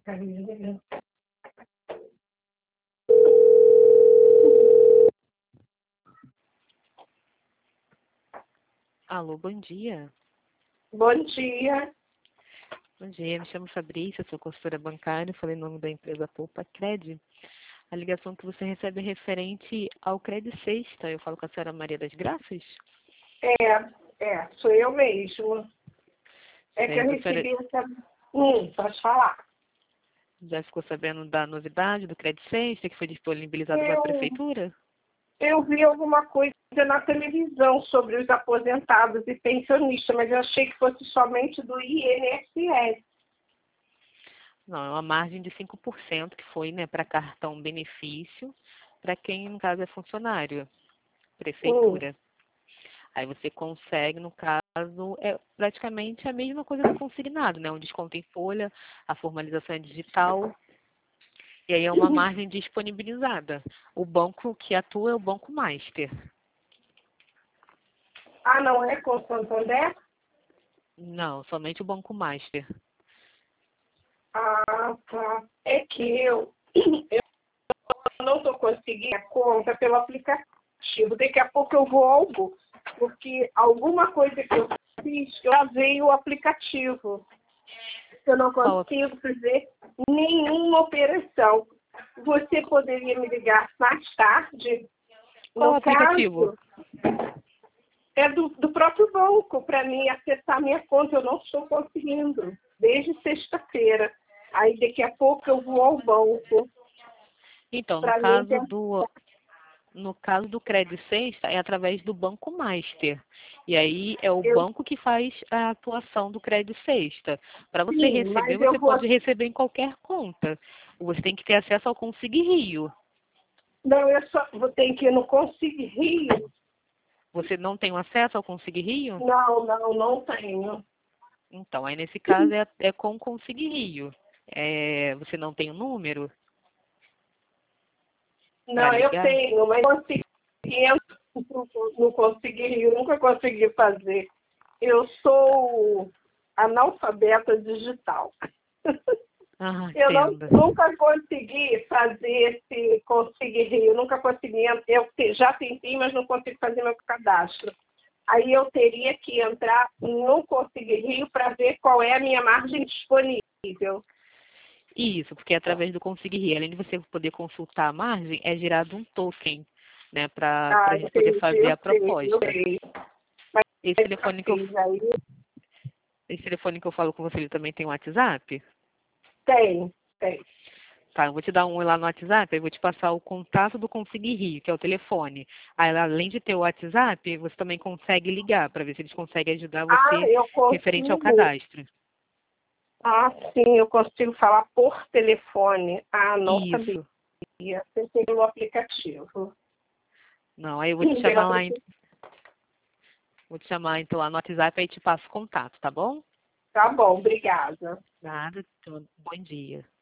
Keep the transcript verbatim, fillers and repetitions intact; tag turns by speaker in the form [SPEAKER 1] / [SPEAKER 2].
[SPEAKER 1] Alô, bom dia.
[SPEAKER 2] Bom dia.
[SPEAKER 1] Bom dia, me chamo Fabrícia, sou consultora bancária, falei em nome da empresa Poupa Cred. A ligação que você recebe é referente ao Cred Sexta. Eu falo com a senhora Maria das Graças?
[SPEAKER 2] É, é, sou eu mesmo. É que eu
[SPEAKER 1] Certo, a senhora
[SPEAKER 2] recebi essa... Hum, pode falar.
[SPEAKER 1] já ficou sabendo da novidade do Cred Sexta, que foi disponibilizado pela
[SPEAKER 2] Eu,
[SPEAKER 1] Prefeitura?
[SPEAKER 2] eu vi alguma coisa na televisão sobre os aposentados e pensionistas, mas eu achei que fosse somente do I N S S.
[SPEAKER 1] Não, é uma margem de cinco por cento que foi, né, para cartão benefício, para quem, no caso, é funcionário,
[SPEAKER 2] Hum.
[SPEAKER 1] Prefeitura. Aí você consegue, no caso, é praticamente a mesma coisa do consignado, né? Um desconto em folha, a formalização é digital, e aí é uma margem disponibilizada. O banco que atua é o Banco Master.
[SPEAKER 2] Ah, não é com Santander?
[SPEAKER 1] Não, somente o Banco Master.
[SPEAKER 2] Ah, tá. É que eu, eu não estou conseguindo a conta pelo aplicativo. Daqui a pouco eu volto, porque alguma coisa que eu fiz, eu usei o aplicativo. Eu não
[SPEAKER 1] Qual,
[SPEAKER 2] consigo fazer nenhuma operação. Você poderia me ligar mais tarde?
[SPEAKER 1] qual
[SPEAKER 2] No
[SPEAKER 1] aplicativo?
[SPEAKER 2] caso, é do, do próprio banco, para mim acessar minha conta. Eu não estou conseguindo, desde sexta-feira. Aí daqui a pouco eu vou ao banco
[SPEAKER 1] Então, no
[SPEAKER 2] para mim
[SPEAKER 1] caso
[SPEAKER 2] ter...
[SPEAKER 1] do no caso do Cred Sexta, é através do Banco Master. E aí é o
[SPEAKER 2] eu,
[SPEAKER 1] banco que faz a atuação do Cred Sexta. Para você
[SPEAKER 2] sim,
[SPEAKER 1] receber,
[SPEAKER 2] mas eu
[SPEAKER 1] você
[SPEAKER 2] vou...
[SPEAKER 1] pode receber em qualquer conta. Você tem que ter acesso ao Consig Rio.
[SPEAKER 2] Não, eu só vou ter que ir no Consig Rio.
[SPEAKER 1] Você não tem acesso ao Consig Rio?
[SPEAKER 2] Não, não, não tenho.
[SPEAKER 1] Então, aí nesse caso é, é com o Consig Rio. É, você não tem o número para
[SPEAKER 2] Não, eu
[SPEAKER 1] ligar?
[SPEAKER 2] tenho, mas não consegui, não consegui, eu nunca consegui fazer. Eu sou analfabeta digital.
[SPEAKER 1] Ah,
[SPEAKER 2] Eu não,
[SPEAKER 1] entenda.
[SPEAKER 2] nunca consegui fazer esse Consig Rio, nunca consegui, eu te- já tentei, mas não consigo fazer meu cadastro. Aí eu teria que entrar no Consig Rio para ver qual é a minha margem disponível.
[SPEAKER 1] Isso, porque através do Consig Rio, além de você poder consultar a margem, é gerado um token, né, para
[SPEAKER 2] Ah,
[SPEAKER 1] a gente poder
[SPEAKER 2] entendi,
[SPEAKER 1] fazer
[SPEAKER 2] eu
[SPEAKER 1] a
[SPEAKER 2] sei, eu
[SPEAKER 1] proposta.
[SPEAKER 2] sei. Mas
[SPEAKER 1] Esse telefone que eu,
[SPEAKER 2] fiz aí,
[SPEAKER 1] esse telefone que eu falo com você, ele também tem WhatsApp?
[SPEAKER 2] tem, tem.
[SPEAKER 1] Tá, eu vou te dar um oi lá no WhatsApp, eu vou te passar o contato do Consig Rio, que é o telefone. Aí, além de ter o WhatsApp, você também consegue ligar para ver se eles conseguem ajudar
[SPEAKER 2] Ah,
[SPEAKER 1] você
[SPEAKER 2] eu
[SPEAKER 1] referente ao
[SPEAKER 2] consigo.
[SPEAKER 1] cadastro.
[SPEAKER 2] Ah, sim, eu consigo falar por telefone. Ah, não sabia.
[SPEAKER 1] Isso.
[SPEAKER 2] Pensei pelo aplicativo.
[SPEAKER 1] Não, aí eu vou te
[SPEAKER 2] Pelo
[SPEAKER 1] chamar lá, em-
[SPEAKER 2] aplicativo.
[SPEAKER 1] vou te chamar então lá no WhatsApp, aí te passo o contato, tá bom?
[SPEAKER 2] Tá bom, obrigada.
[SPEAKER 1] Nada, então, bom dia.